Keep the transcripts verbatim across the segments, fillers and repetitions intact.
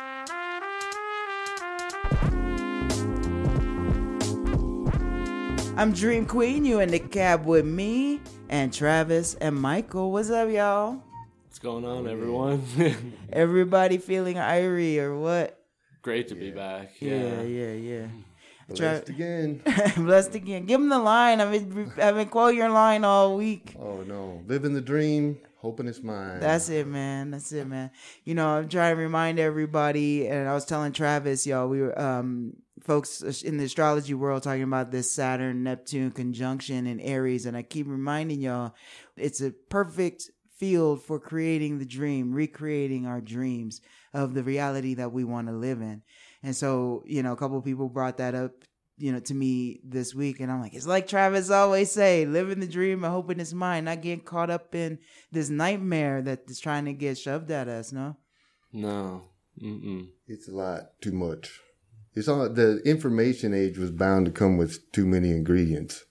I'm Dream Queen, you in the cab with me and Travis and Michael. What's up, y'all? What's going on, everyone? Everybody feeling irie or what? Great to yeah. be back. Yeah, Yeah, yeah, yeah. Blessed Tra- again. Blessed again. Give him the line. I've been, I've been quoting your line all week. Oh, no. Living the dream, hoping it's mine. That's it, man. That's it, man. You know, I'm trying to remind everybody, and I was telling Travis, y'all, we were, um, folks in the astrology world talking about this Saturn Neptune conjunction in Aries, and I keep reminding y'all, it's a perfect field for creating the dream, recreating our dreams of the reality that we want to live in. And so, you know, a couple of people brought that up, you know, to me this week, and I'm like, it's like Travis always say, living the dream and hoping it's mine, not getting caught up in this nightmare that is trying to get shoved at us, no? No. Mm-mm. It's a lot too much. It's all the information age was bound to come with too many ingredients.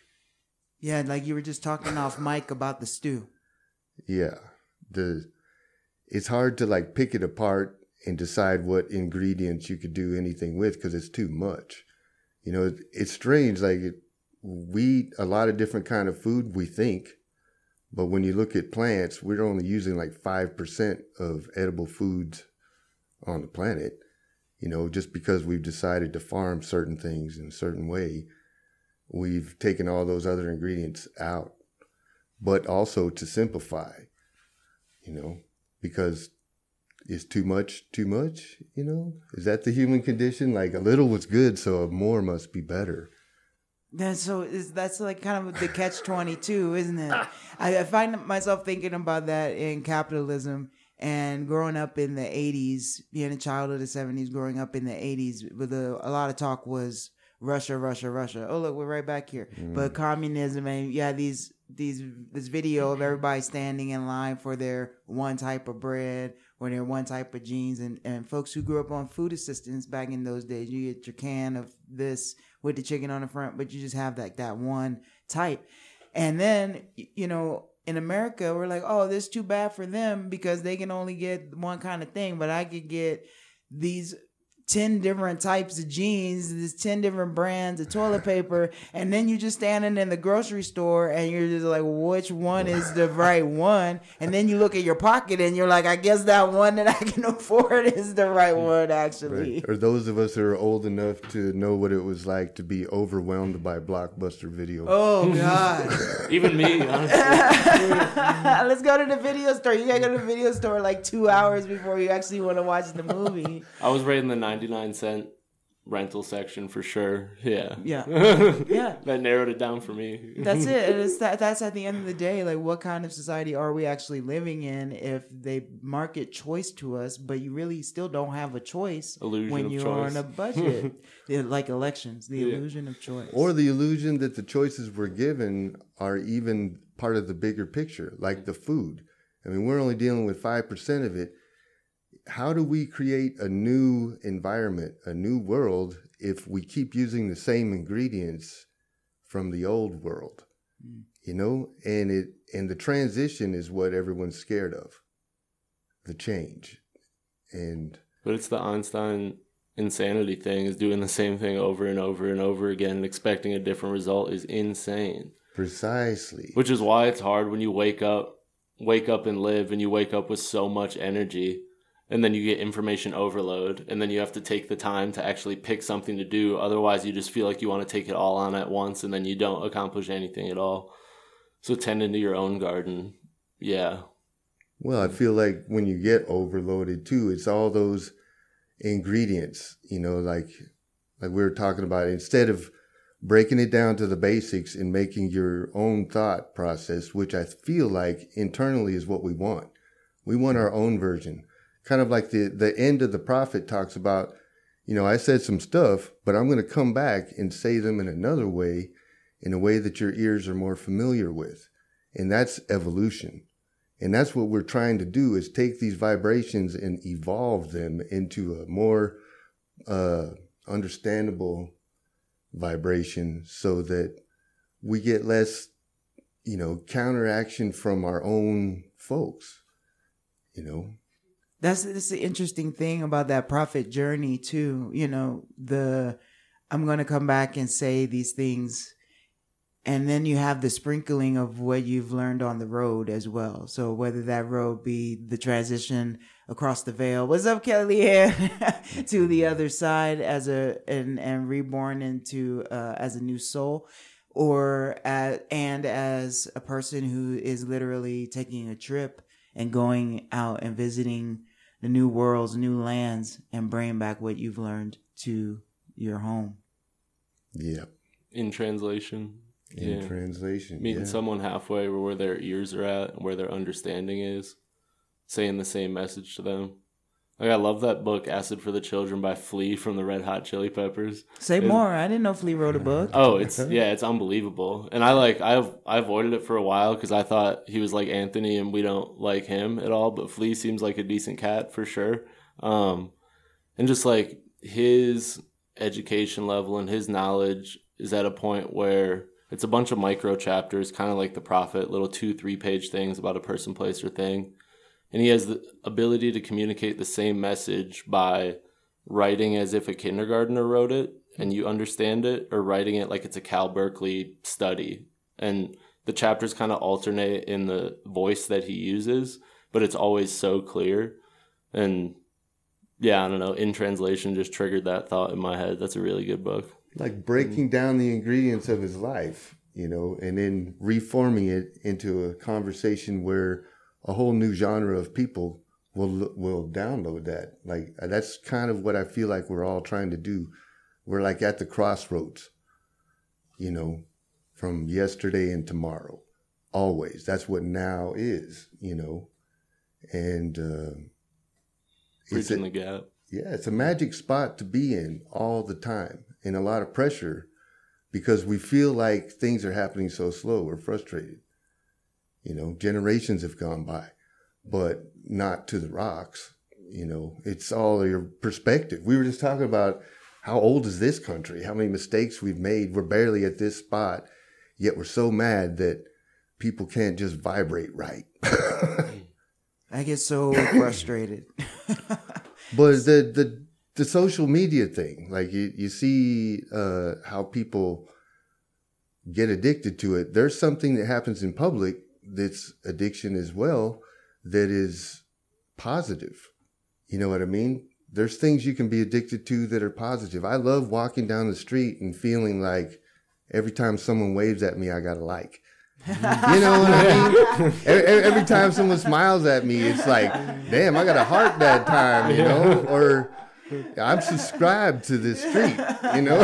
Yeah, like you were just talking off mic about the stew. Yeah. The it's hard to like pick it apart and decide what ingredients you could do anything with because it's too much. You know, it, it's strange. Like it, we eat a lot of different kind of food, we think, but when you look at plants, we're only using like five percent of edible foods on the planet. You know, just because we've decided to farm certain things in a certain way, we've taken all those other ingredients out, but also to simplify, you know, because is too much too much, you know? Is that the human condition? Like a little was good, so more must be better. That's so is that's like kind of the catch twenty-two, isn't it? I, I find myself thinking about that in capitalism and growing up in the eighties, being a child of the seventies, growing up in the eighties, with a, a lot of talk was Russia, Russia, Russia. Oh, look, we're right back here. Mm. But communism, and yeah, these these this video of everybody standing in line for their one type of bread or their one type of jeans, and, and folks who grew up on food assistance back in those days, you get your can of this with the chicken on the front, but you just have like that one type. And then, you know, in America, we're like, oh, this is too bad for them because they can only get one kind of thing, but I could get these ten different types of jeans, there's ten different brands of toilet paper, and then you just standing in the grocery store and you're just like, which one is the right one? And then you look at your pocket and you're like, I guess that one that I can afford is the right one, actually. Right. Or those of us that are old enough to know what it was like to be overwhelmed by Blockbuster Video. Oh, God. Even me, honestly. Let's go to the video store. You gotta go to the video store like two hours before you actually want to watch the movie. I was rating the ninety-nine cent rental section for sure. Yeah. Yeah. Yeah. That narrowed it down for me. That's it. It's that, that's at the end of the day, like, what kind of society are we actually living in if they market choice to us, but you really still don't have a choice illusion when of you're choice. on a budget? Like elections, the Yeah. illusion of choice. Or the illusion that the choices we're given are even part of the bigger picture, like the food. I mean, we're only dealing with five percent of it. How do we create a new environment, a new world, if we keep using the same ingredients from the old world? Mm. You know, and it and the transition is what everyone's scared of, the change. And but it's the Einstein insanity thing, is doing the same thing over and over and over again and expecting a different result is insane. Precisely. Which is why it's hard when you wake up, wake up and live, and you wake up with so much energy. And then you get information overload, and then you have to take the time to actually pick something to do. Otherwise, you just feel like you want to take it all on at once, and then you don't accomplish anything at all. So tend into your own garden. Yeah. Well, I feel like when you get overloaded, too, it's all those ingredients, you know, like like we were talking about. Instead of breaking it down to the basics and making your own thought process, which I feel like internally is what we want. We want our own version. Kind of like the, the end of the prophet talks about, you know, I said some stuff, but I'm going to come back and say them in another way, in a way that your ears are more familiar with. And that's evolution. And that's what we're trying to do, is take these vibrations and evolve them into a more uh, understandable vibration so that we get less, you know, counteraction from our own folks, you know. That's, that's the interesting thing about that prophet journey too. You know, the, I'm going to come back and say these things. And then you have the sprinkling of what you've learned on the road as well. So whether that road be the transition across the veil, what's up, Kelly, to the other side as a and and reborn into uh, as a new soul, or as, and as a person who is literally taking a trip and going out and visiting the new worlds, new lands, and bringing back what you've learned to your home. Yeah. In translation. In yeah. translation. Meeting yeah. someone halfway where their ears are at and where their understanding is. Saying the same message to them. Like, I love that book, Acid for the Children by Flea from the Red Hot Chili Peppers. Say it's, more. I didn't know Flea wrote a book. Oh, it's, yeah, it's unbelievable. And I like, I've, I avoided it for a while because I thought he was like Anthony and we don't like him at all. But Flea seems like a decent cat for sure. Um, and just like his education level and his knowledge is at a point where it's a bunch of micro chapters, kind of like The Prophet, little two, three page things about a person, place, or thing. And he has the ability to communicate the same message by writing as if a kindergartner wrote it and you understand it, or writing it like it's a Cal Berkeley study. And the chapters kind of alternate in the voice that he uses, but it's always so clear. And yeah, I don't know, In Translation just triggered that thought in my head. That's a really good book. Like breaking down the ingredients of his life, you know, and then reforming it into a conversation where a whole new genre of people will will download that. Like, that's kind of what I feel like we're all trying to do. We're like at the crossroads, you know, from yesterday and tomorrow. Always. That's what now is, you know. And uh, it's Bridging a, the gap. Yeah, it's a magic spot to be in all the time. And a lot of pressure because we feel like things are happening so slow. We're frustrated. You know, generations have gone by, but not to the rocks. You know, it's all your perspective. We were just talking about how old is this country? How many mistakes we've made. We're barely at this spot, yet we're so mad that people can't just vibrate right. I get so frustrated. But the, the, the social media thing, like you, you see uh, how people get addicted to it. There's something that happens in public that's addiction as well, that is positive. You know what I mean? There's things you can be addicted to that are positive. I love walking down the street and feeling like every time someone waves at me, I got a like. You know what I mean? Every, every time someone smiles at me, it's like, damn, I got a heart that time, you know? Or I'm subscribed to this street, you know?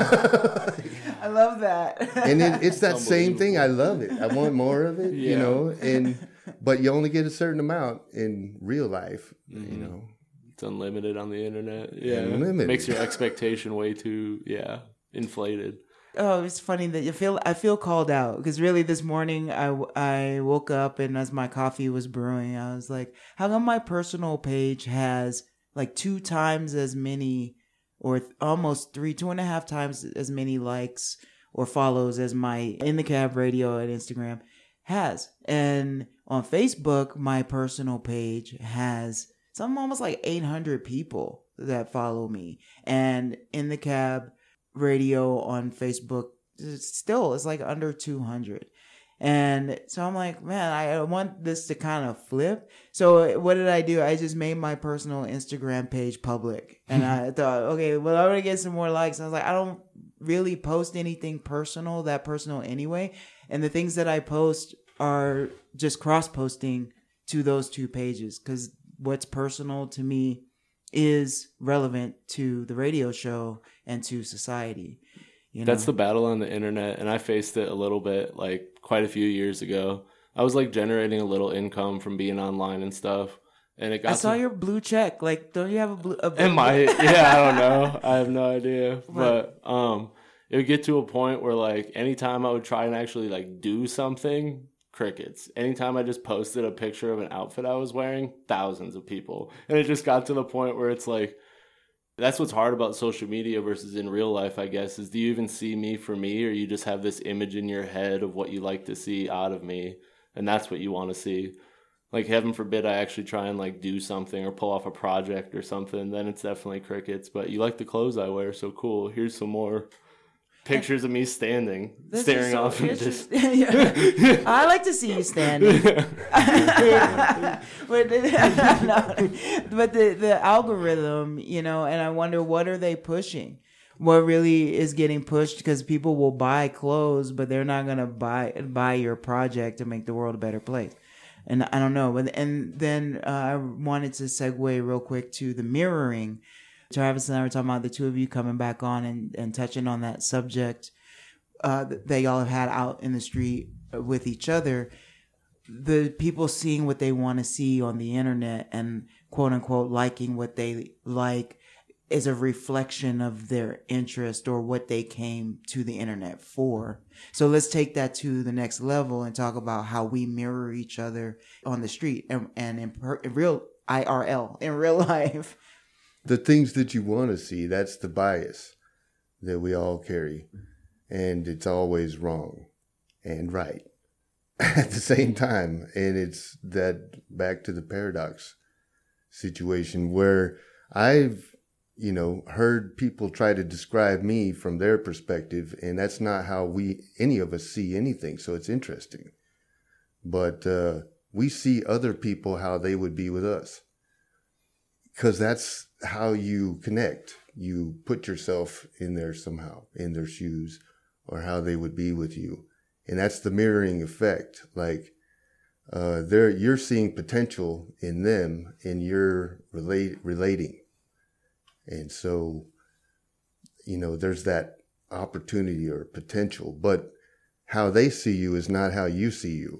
I love that. And it, it's that same thing. I love it. I want more of it, yeah. You know? And but you only get a certain amount in real life, mm-hmm. You know? It's unlimited on the internet. Yeah. Unlimited. Makes your expectation way too, yeah, inflated. Oh, it's funny that you feel, I feel called out because really this morning I, I woke up and as my coffee was brewing, I was like, how come my personal page has like two times as many or th- almost three, two and a half times as many likes or follows as my In the Cab Radio and Instagram has. And on Facebook, my personal page has some almost like eight hundred people that follow me. And In the Cab Radio on Facebook, still it's like under two hundred. And so I'm like, man, I want this to kind of flip. So what did I do? I just made my personal Instagram page public. And I thought, okay, well, I'm going to get some more likes. I was like, I don't really post anything personal, that personal anyway. And the things that I post are just cross-posting to those two pages because what's personal to me is relevant to the radio show and to society. You know? That's the battle on the internet, and I faced it a little bit, like quite a few years ago. I was like generating a little income from being online and stuff, and it got. I saw to... your blue check. Like, don't you have a blue? A blue... Am I? Yeah, I don't know. I have no idea, but um, it would get to a point where like anytime I would try and actually like do something. Crickets. Anytime I just posted a picture of an outfit I was wearing, thousands of people. And it just got to the point where it's like, that's what's hard about social media versus in real life, I guess, is do you even see me for me, or you just have this image in your head of what you like to see out of me, and that's what you want to see. like heaven forbid I actually try and like do something or pull off a project or something, then it's definitely crickets. But you like the clothes I wear, so cool. Here's some more pictures of me standing, This is staring so off into this. Yeah. I like to see you standing. but no, but the, the algorithm, you know, and I wonder, what are they pushing? What really is getting pushed? Because people will buy clothes, but they're not going to buy buy your project to make the world a better place. And I don't know. But And then uh, I wanted to segue real quick to the mirroring. Travis and I were talking about the two of you coming back on and, and touching on that subject uh, that y'all have had out in the street with each other. The people seeing what they want to see on the internet and quote unquote liking what they like is a reflection of their interest or what they came to the internet for. So let's take that to the next level and talk about how we mirror each other on the street and, and in, per, in real I R L, in real life. The things that you want to see, that's the bias that we all carry. And it's always wrong and right at the same time. And it's that back to the paradox situation where I've, you know, heard people try to describe me from their perspective, and that's not how we, any of us, see anything. So it's interesting. But uh, we see other people how they would be with us. Because that's how you connect. You put yourself in there somehow, in their shoes, or how they would be with you. And that's the mirroring effect. Like, uh, they're, you're seeing potential in them, and you're relate, relating. And so, you know, there's that opportunity or potential. But how they see you is not how you see you.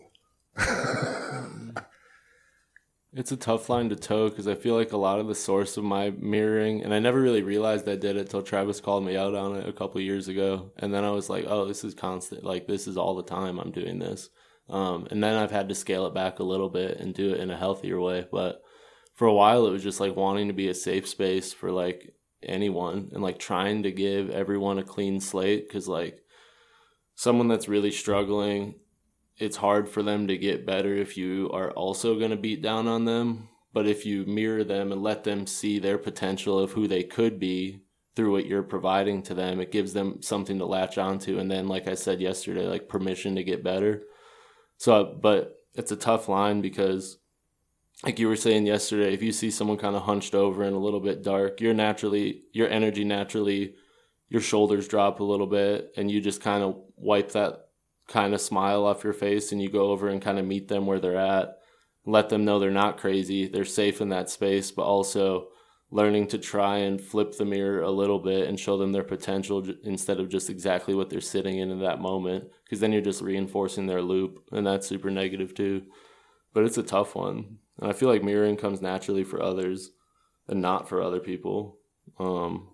It's a tough line to toe because I feel like a lot of the source of my mirroring, and I never really realized I did it till Travis called me out on it a couple of years ago. And then I was like, oh, this is constant. Like, this is all the time I'm doing this. Um, and then I've had to scale it back a little bit and do it in a healthier way. But for a while, it was just like wanting to be a safe space for like anyone and like trying to give everyone a clean slate because like someone that's really struggling, it's hard for them to get better if you are also going to beat down on them. But if you mirror them and let them see their potential of who they could be through what you're providing to them, it gives them something to latch onto. And then, like I said yesterday, like permission to get better. So, but it's a tough line because like you were saying yesterday, if you see someone kind of hunched over and a little bit dark, you're naturally, your energy naturally, your shoulders drop a little bit and you just kind of wipe that kind of smile off your face and you go over and kind of meet them where they're at, let them know they're not crazy, they're safe in that space, but also learning to try and flip the mirror a little bit and show them their potential instead of just exactly what they're sitting in in that moment, because then you're just reinforcing their loop, and that's super negative too. But it's a tough one, and I feel like mirroring comes naturally for others and not for other people. Um,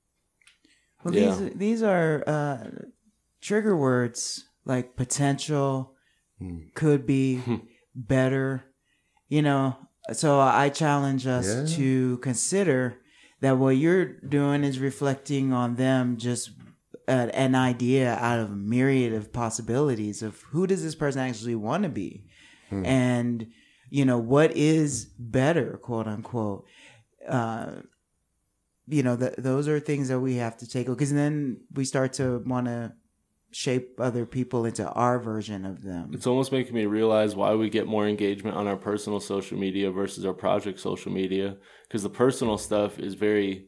well, yeah. these these are uh, trigger words. Like potential, mm. could be, better, you know. So I challenge us yeah. to consider that what you're doing is reflecting on them just uh, an idea out of a myriad of possibilities of who does this person actually want to be? Mm. And, you know, what is better, quote unquote. Uh, you know, th- those are things that we have to take, because then we start to want to shape other people into our version of them. It's almost making me realize why we get more engagement on our personal social media versus our project social media, because the personal stuff is very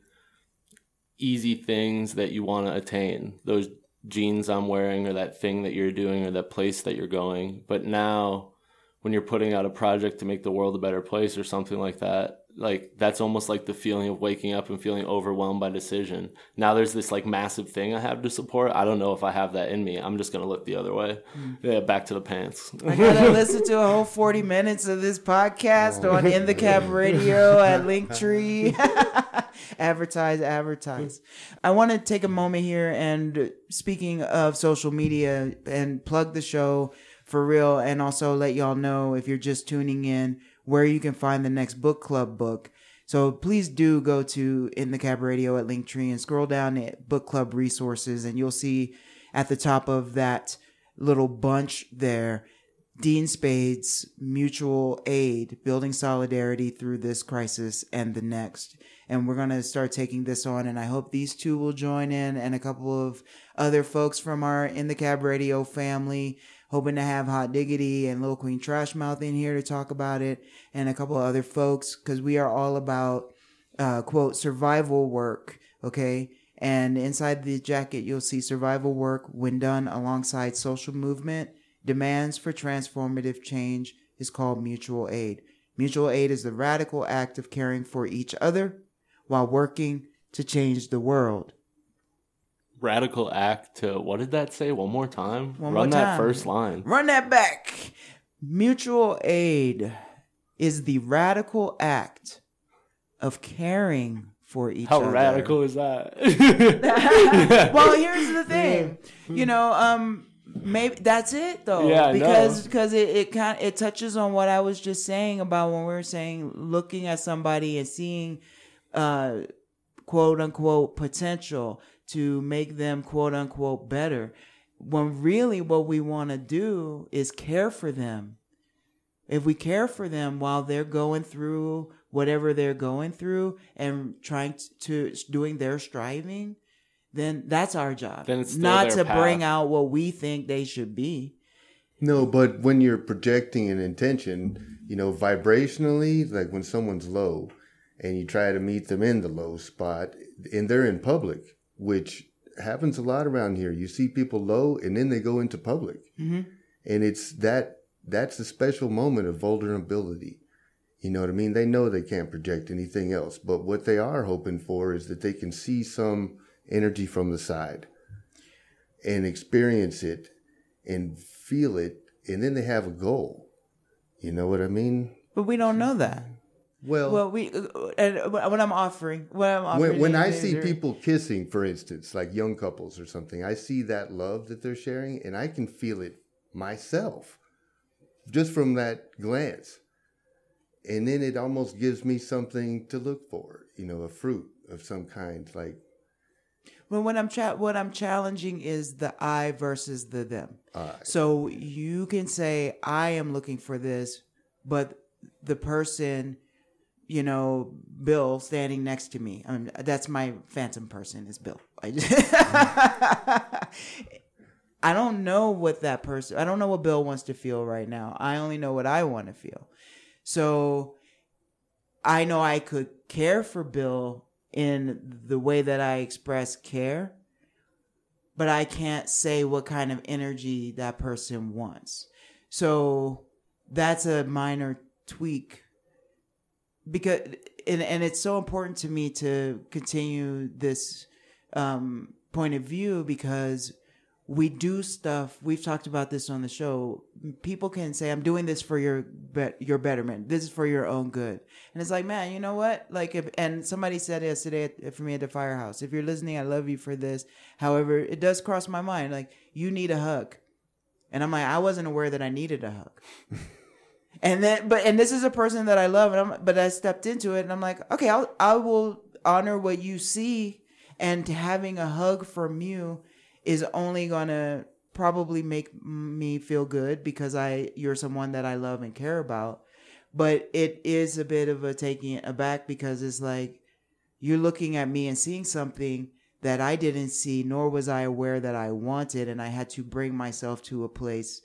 easy things that you want to attain, those jeans I'm wearing or that thing that you're doing or that place that you're going. But now when you're putting out a project to make the world a better place or something like that, like that's almost like the feeling of waking up and feeling overwhelmed by decision. Now there's this like massive thing I have to support. I don't know if I have that in me. I'm just going to look the other way. Mm. Yeah, back to the pants. I got to listen to a whole forty minutes of this podcast oh. on In the Cab Radio at Linktree. advertise, advertise. I want to take a moment here and speaking of social media and plug the show for real, and also let y'all know if you're just tuning in where you can find the next book club book. So please do go to In the Cab Radio at Linktree and scroll down at book club resources, and you'll see at the top of that little bunch there Dean Spade's Mutual Aid, Building Solidarity Through This Crisis and the Next. And we're going to start taking this on, and I hope these two will join in, and a couple of other folks from our In the Cab Radio family, hoping to have Hot Diggity and Lil Queen Trashmouth in here to talk about it, and a couple of other folks, because we are all about, uh, quote, survival work, okay? And inside the jacket, you'll see survival work when done alongside social movement. Demands for transformative change is called mutual aid. Mutual aid is the radical act of caring for each other while working to change the world. Radical act to, what did that say? One more time? One Run more that time. first line. Run that back. Mutual aid is the radical act of caring for each How other. How radical is that? Well, here's the thing. You know, um, maybe that's it though. Yeah, because because it, it kind it touches on what I was just saying about when we were saying looking at somebody and seeing uh quote unquote potential to make them quote unquote better, when really what we want to do is care for them. If we care for them while they're going through whatever they're going through and trying to, to doing their striving, then that's our job. Then it's still not their to path. bring out what we think they should be. No, but when you're projecting an intention, you know, vibrationally, like when someone's low and you try to meet them in the low spot and they're in public, which happens a lot around here. You see people low and then they go into public. Mm-hmm. And it's that, that's a special moment of vulnerability. You know what I mean? They know they can't project anything else, but what they are hoping for is that they can see some energy from the side and experience it and feel it, and then they have a goal. You know what I mean? But we don't know that. Well, Well, we uh, and what I'm offering, what I'm offering. when, when I is see there- people kissing, for instance, like young couples or something, I see that love that they're sharing, and I can feel it myself just from that glance. And then it almost gives me something to look for, you know, a fruit of some kind, like. Well, what I'm cha- what I'm challenging is the I versus the them. I. So you can say I am looking for this, but the person, you know, Bill standing next to me, I mean, that's my phantom person is Bill. I, just I don't know what that person. I don't know what Bill wants to feel right now. I only know what I want to feel. So I know I could care for Bill in the way that I express care, but I can't say what kind of energy that person wants. So that's a minor tweak, because and, and it's so important to me to continue this um, point of view, because we do stuff. We've talked about this on the show. People can say, I'm doing this for your be- your betterment. This is for your own good. And it's like, man, you know what? Like, if, and somebody said yesterday at, for me at the firehouse, if you're listening, I love you for this. However, it does cross my mind. Like, you need a hug. And I'm like, I wasn't aware that I needed a hug. And then, but, and this is a person that I love, and I'm, but I stepped into it and I'm like, okay, I'll, I will honor what you see. And having a hug from you is only gonna probably make me feel good, because I you're someone that I love and care about. But it is a bit of a taking it aback, because it's like you're looking at me and seeing something that I didn't see, nor was I aware that I wanted, and I had to bring myself to a place.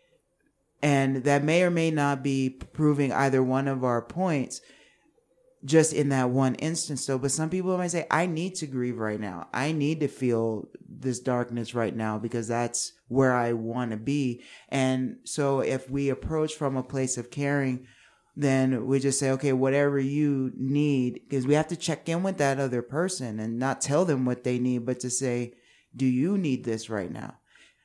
And that may or may not be proving either one of our points, just in that one instance though. But some people might say, I need to grieve right now. I need to feel this darkness right now, because that's where I want to be. And so if we approach from a place of caring, then we just say, okay, whatever you need, because we have to check in with that other person and not tell them what they need, but to say, do you need this right now?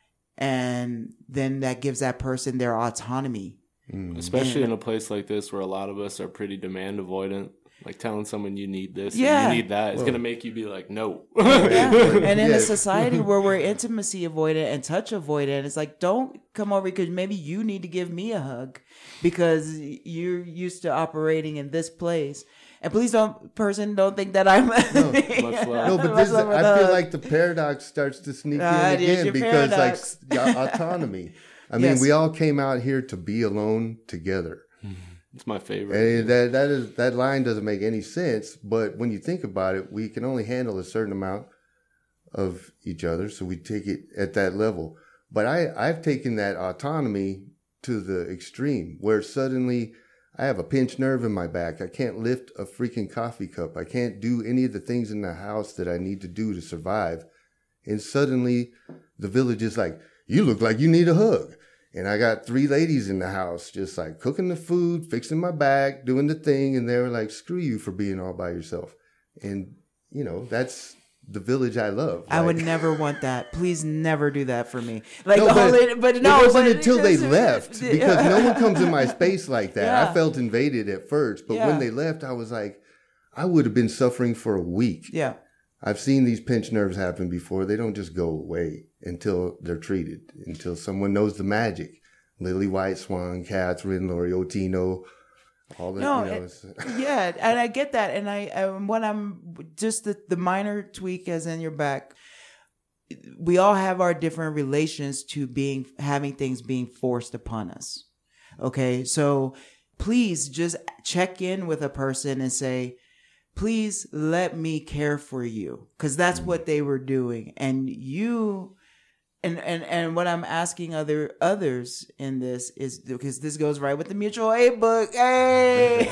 And then that gives that person their autonomy. Mm. Especially And- in a place like this where a lot of us are pretty demand avoidant. Like telling someone you need this, Yeah. and you need that, it's Well- going to make you be like, no. Yeah. And in Yeah. a society where we're intimacy avoidant and touch avoidant, it's like, don't come over, because maybe you need to give me a hug because you're used to operating in this place. And please don't, person, don't think that I'm. No. Much love. No, but this, I feel like the paradox starts to sneak Ah, in it is again, your because paradox. like s- autonomy. I mean, Yes. we all came out here to be alone together. It's my favorite. And that that is that line doesn't make any sense, but when you think about it, we can only handle a certain amount of each other, so we take it at that level. But I, I've taken that autonomy to the extreme, where suddenly I have a pinched nerve in my back. I can't lift a freaking coffee cup. I can't do any of the things in the house that I need to do to survive. And suddenly the village is like, you look like you need a hug. And I got three ladies in the house just like cooking the food, fixing my back, doing the thing. And they were like, screw you for being all by yourself. And, you know, that's the village I love. I would Like- never want that. Please never do that for me. Like, No, all but it, but no, it wasn't but until they just- left, because no one comes in my space like that. Yeah. I felt invaded at first, but Yeah. when they left, I was like, I would have been suffering for a week. Yeah. I've seen these pinched nerves happen before. They don't just go away until they're treated, until someone knows the magic. Lily White Swan, Catherine, Lori Otino, all that. No, you know, it- it's- Yeah, and I get that, and I um, when I'm just the, the minor tweak as in your back. We all have our different relations to being having things being forced upon us. Okay, so please just check in with a person and say, please let me care for you, because that's what they were doing, and you. And, and and what I'm asking other others in this is, because this goes right with the mutual aid book. Hey,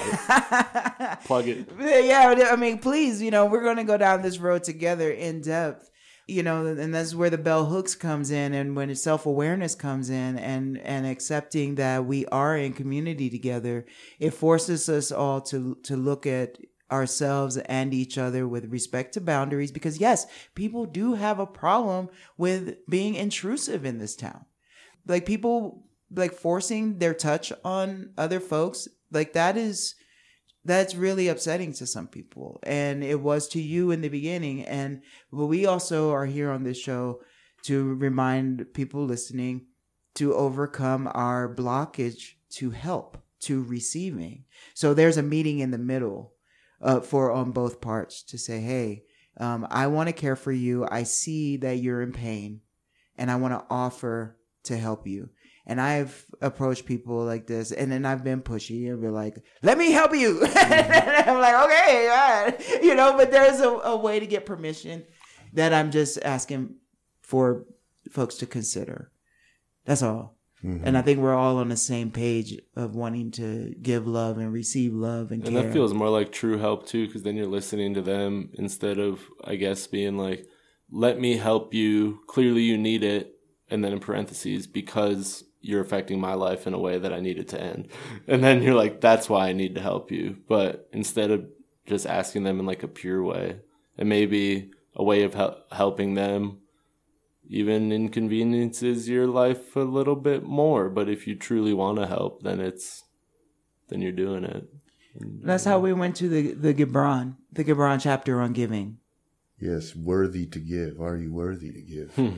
Plug it. yeah. I mean, please, you know, we're going to go down this road together in depth, you know, and that's where the bell hooks comes in, and when self awareness comes in, and and accepting that we are in community together, it forces us all to to look at ourselves and each other with respect to boundaries, because yes, people do have a problem with being intrusive in this town. Like people like forcing their touch on other folks, like that is that's really upsetting to some people, and it was to you in the beginning. And but we also are here on this show to remind people listening to overcome our blockage to help, to receiving. So there's a meeting in the middle Uh, for on both parts to say, hey, um, I want to care for you. I see that you're in pain, and I want to offer to help you. And I've approached people like this, and then I've been pushy and be like, let me help you. And I'm like, okay, all right. You know, but there's a, a way to get permission that I'm just asking for folks to consider. That's all. Mm-hmm. And I think we're all on the same page of wanting to give love and receive love and, and care. that feels more like true help too, because then you're listening to them instead of, I guess, being like, let me help you, clearly you need it, and then in parentheses, because you're affecting my life in a way that I need it to end. And then you're like, that's why I need to help you. But instead of just asking them in like a pure way, and maybe a way of hel- helping them even inconveniences your life a little bit more. But if you truly want to help, then it's, then you're doing it. That's how we went to the, the Gibran, the Gibran chapter on giving. Yes, worthy to give. Are you worthy to give? Hmm.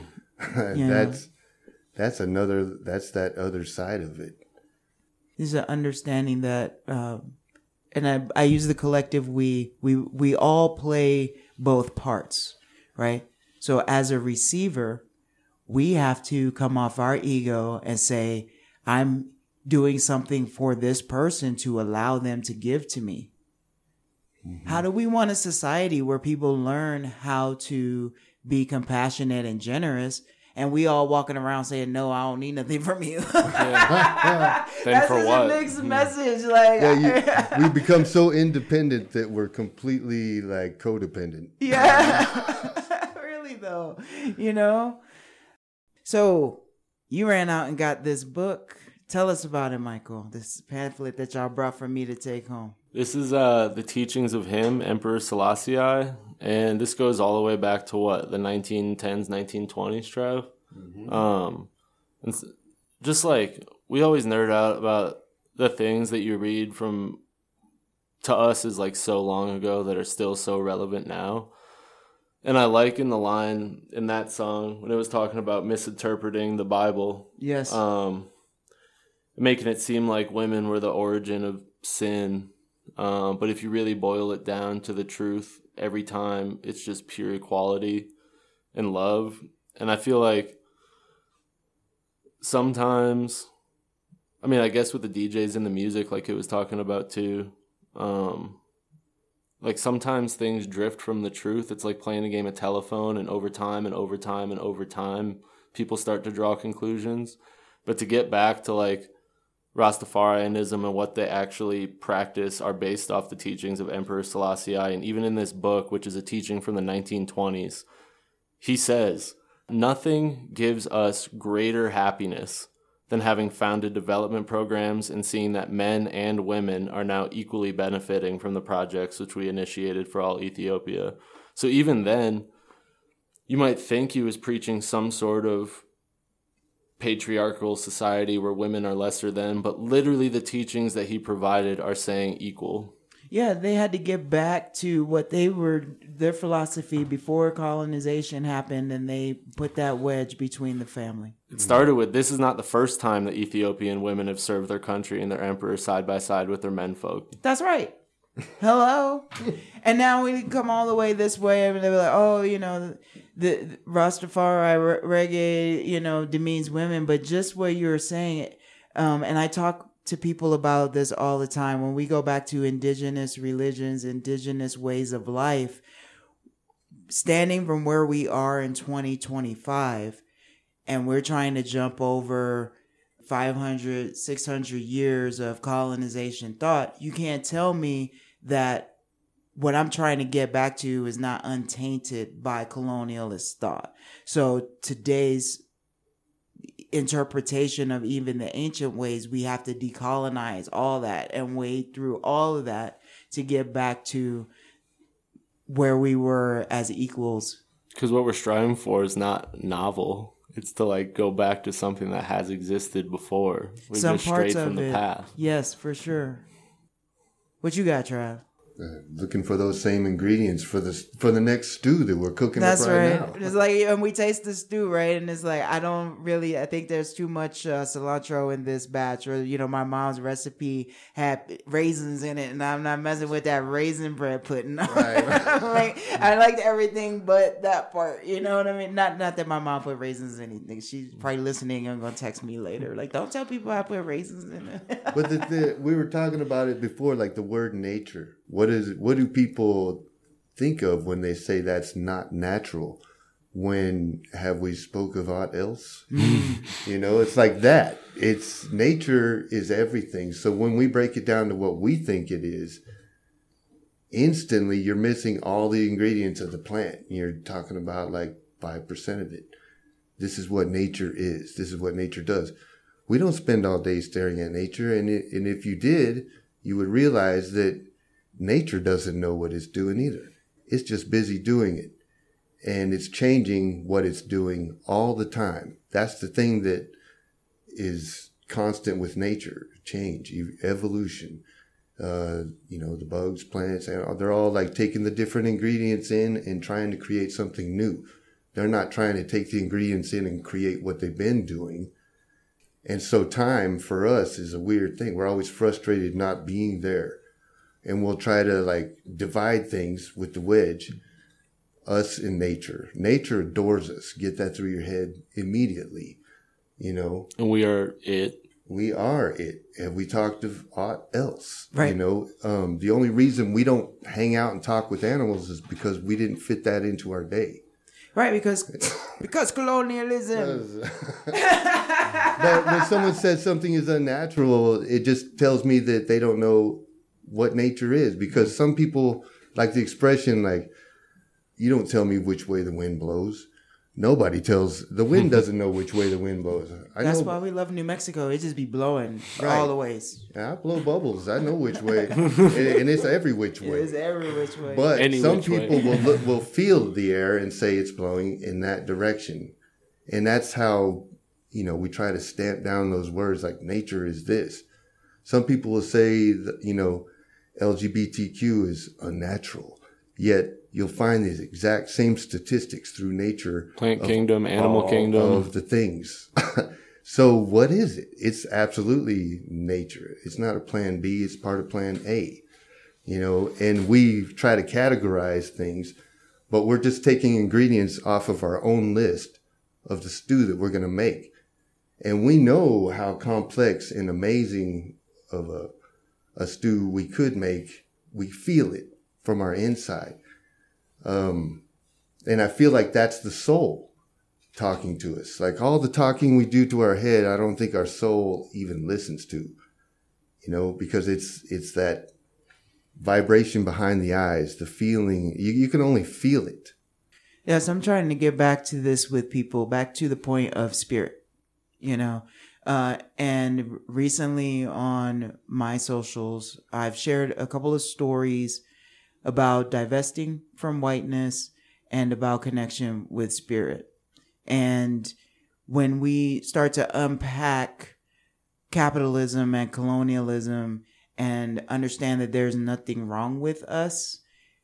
That's that's another. That's that other side of it. There's an understanding that, um, and I I use the collective we. We we all play both parts, right? So as a receiver, we have to come off our ego and say, I'm doing something for this person to allow them to give to me. Mm-hmm. How do we want a society where people learn how to be compassionate and generous, and we all walking around saying, no, I don't need nothing from you? Yeah. Then That's for just what? a mixed message. Like, Yeah, you, we become so independent that we're completely like codependent. yeah. Really though, you know? So you ran out and got this book. Tell us about it, Michael. This pamphlet that y'all brought for me to take home. This is uh, the teachings of him, Emperor Selassie, and this goes all the way back to what, the nineteen tens, nineteen twenties, Trev? Mm-hmm. Um, and just like, we always nerd out about the things that you read from, to us is like so long ago that are still so relevant now. And I like in the line in that song when it was talking about misinterpreting the Bible. Yes. Um, making it seem like women were the origin of sin. Um, but if you really boil it down to the truth, every time it's just pure equality and love. And I feel like sometimes, I mean, I guess with the D Js and the music, like it was talking about too, um, like sometimes things drift from the truth. It's like playing a game of telephone, and over time and over time and over time, people start to draw conclusions. But to get back to like Rastafarianism and what they actually practice are based off the teachings of Emperor Selassie. And even in this book, which is a teaching from the nineteen twenties, he says, nothing gives us greater happiness than having founded development programs and seeing that men and women are now equally benefiting from the projects which we initiated for all Ethiopia. So even then, you might think he was preaching some sort of patriarchal society where women are lesser than, but literally the teachings that he provided are saying equal. Yeah, they had to get back to what they were, their philosophy before colonization happened, and they put that wedge between the family. It started with, this is not the first time that Ethiopian women have served their country and their emperor side by side with their menfolk. That's right. Hello. And now we come all the way this way, and they're like, oh, you know, the, the Rastafari reggae, you know, demeans women. But just what you were saying, um, and I talk to people about this all the time. When we go back to indigenous religions, indigenous ways of life, standing from where we are in twenty twenty-five, and we're trying to jump over five hundred, six hundred years of colonization thought, you can't tell me that what I'm trying to get back to is not untainted by colonialist thought. So today's interpretation of even the ancient ways, we have to decolonize all that and wade through all of that to get back to where we were as equals. Because what we're striving for is not novel. It's to like go back to something that has existed before. We Some go straight parts of from the it, past. yes, for sure. What you got, Trav? Uh, looking for those same ingredients for the for the next stew that we're cooking That's up right, right. now. It's like, and we taste the stew, right? And it's like, I don't really, I think there's too much uh, cilantro in this batch. Or, you know, my mom's recipe had raisins in it, and I'm not messing with that raisin bread pudding. Right, right. Like, I liked everything but that part. You know what I mean? Not not that my mom put raisins in anything. She's probably listening and going to text me later. Like, don't tell people I put raisins in it. But the, the, we were talking about it before, like the word nature. What is what do people think of when they say that's not natural? When have we spoke of aught else? You know, it's like that. It's nature is everything. So when we break it down to what we think it is, instantly you're missing all the ingredients of the plant. You're talking about like five percent of it. This is what nature is. This is what nature does. We don't spend all day staring at nature. And, it, and if you did, you would realize that nature doesn't know what it's doing either. It's just busy doing it. And it's changing what it's doing all the time. That's the thing that is constant with nature. Change, evolution. Uh, you know, the bugs, plants, they're all like taking the different ingredients in and trying to create something new. They're not trying to take the ingredients in and create what they've been doing. And so time for us is a weird thing. We're always frustrated not being there. And we'll try to like divide things with the wedge, us and nature. Nature adores us. Get that through your head immediately, you know. And we are it. We are it. Have we talked of aught else? Right. You know, um, the only reason we don't hang out and talk with animals is because we didn't fit that into our day. Right, because because colonialism. But when someone says something is unnatural, it just tells me that they don't know what nature is. Because some people like the expression, like, you don't tell me which way the wind blows. Nobody tells, the wind doesn't know which way the wind blows. I That's know, why we love New Mexico. It just be blowing Right. all the ways. I blow bubbles. I know which way. and, and it's every which way. It is every which way. But Any some which way. people will look, will feel the air and say it's blowing in that direction. And that's how, you know, we try to stamp down those words like nature is this. Some people will say that, you know, L G B T Q is unnatural. Yet you'll find these exact same statistics through nature. Plant of kingdom, animal all kingdom. Of the things. So what is it? It's absolutely nature. It's not a plan B. It's part of plan A. You know, and we try to categorize things, but we're just taking ingredients off of our own list of the stew that we're going to make. And we know how complex and amazing of a, a stew we could make. We feel it from our inside. Um, and I feel like that's the soul talking to us. Like all the talking we do to our head, I don't think our soul even listens to, you know, because it's, it's that vibration behind the eyes, the feeling, you, you can only feel it. Yes, I'm trying to get back to this with people, back to the point of spirit, you know. Uh, and recently on my socials, I've shared a couple of stories about divesting from whiteness and about connection with spirit. And when we start to unpack capitalism and colonialism and understand that there's nothing wrong with us,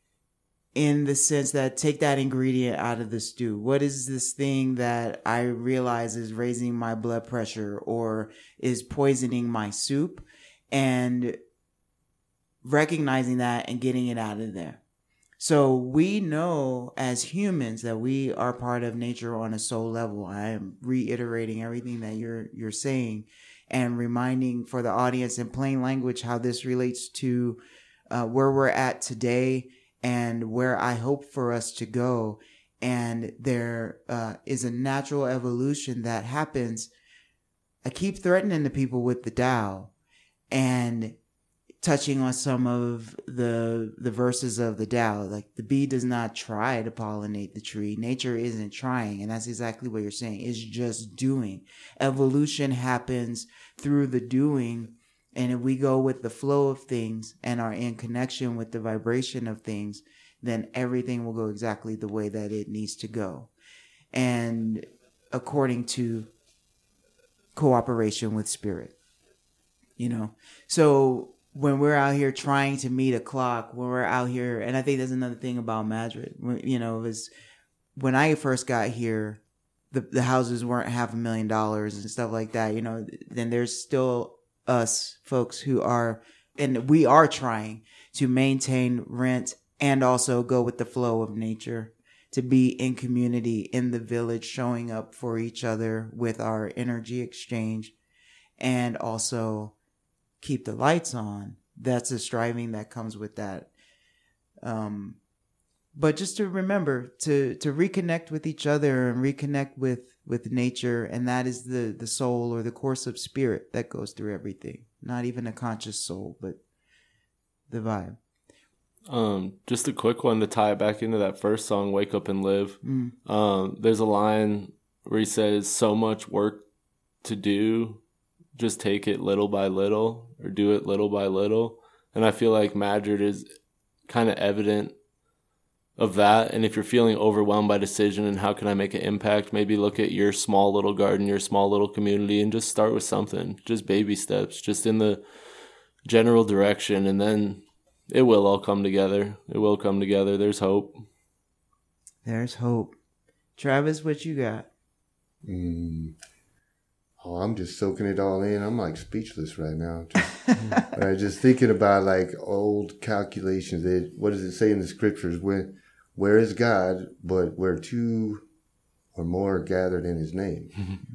in the sense that take that ingredient out of the stew. What is this thing that I realize is raising my blood pressure or is poisoning my soup? And recognizing that and getting it out of there. So we know as humans that we are part of nature on a soul level. I am reiterating everything that you're you're saying and reminding for the audience in plain language how this relates to uh, where we're at today and where I hope for us to go. And there uh, is a natural evolution that happens. I keep threatening the people with the Tao and touching on some of the the verses of the Tao. Like the bee does not try to pollinate the tree. Nature isn't trying. And that's exactly what you're saying. It's just doing. Evolution happens through the doing. And if we go with the flow of things and are in connection with the vibration of things, then everything will go exactly the way that it needs to go. And according to cooperation with spirit, you know. So when we're out here trying to meet a clock, when we're out here, and I think there's another thing about Madrid, you know, is when I first got here, the, the houses weren't half a million dollars and stuff like that, you know, then there's still us folks who are, and we are trying to maintain rent and also go with the flow of nature, to be in community, in the village, showing up for each other with our energy exchange, and also keep the lights on. That's a striving that comes with that. Um, but just to remember to, to reconnect with each other and reconnect with, with nature. And that is the, the soul or the course of spirit that goes through everything. Not even a conscious soul, but the vibe. Um, just a quick one to tie it back into that first song, Wake Up and Live. Mm. Um, there's a line where he says, so much work to do, just take it little by little, or do it little by little. And I feel like Madrid is kind of evident of that. And if you're feeling overwhelmed by decision and how can I make an impact, maybe look at your small little garden, your small little community, and just start with something, just baby steps, just in the general direction. And then it will all come together. It will come together. There's hope. There's hope. Travis, what you got? Mm. Oh, I'm just soaking it all in. I'm like speechless right now. Just, right, just thinking about like old calculations. It, what does it say in the scriptures? When, where is God, but where two or more are gathered in his name?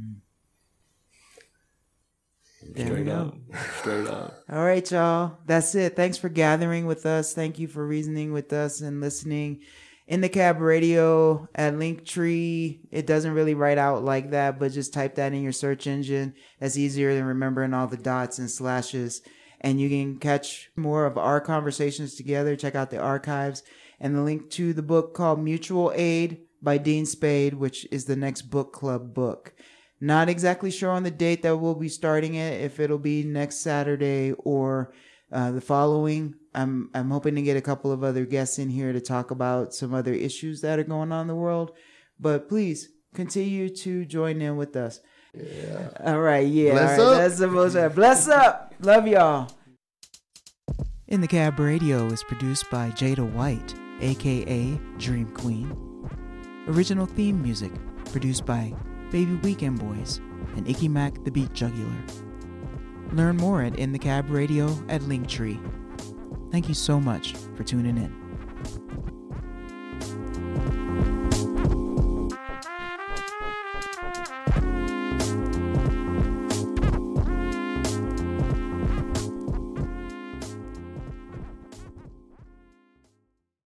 There Straight we go. up. Straight up. All right, y'all. That's it. Thanks for gathering with us. Thank you for reasoning with us and listening. In the Cab Radio at Linktree. It doesn't really write out like that, but just type that in your search engine. That's easier than remembering all the dots and slashes. And you can catch more of our conversations together. Check out the archives and the link to the book called Mutual Aid by Dean Spade, which is the next book club book. Not exactly sure on the date that we'll be starting it, if it'll be next Saturday or uh, the following. I'm I'm hoping to get a couple of other guests in here to talk about some other issues that are going on in the world. But please continue to join in with us. Yeah. All right, yeah. Bless all right, up. That's the most. Bless up. Love y'all. In the Cab Radio is produced by Jada White, aka Dream Queen. Original theme music produced by Baby Weekend Boys and Icky Mac the Beat Jugular. Learn more at In the Cab Radio at Linktree. Thank you so much for tuning in.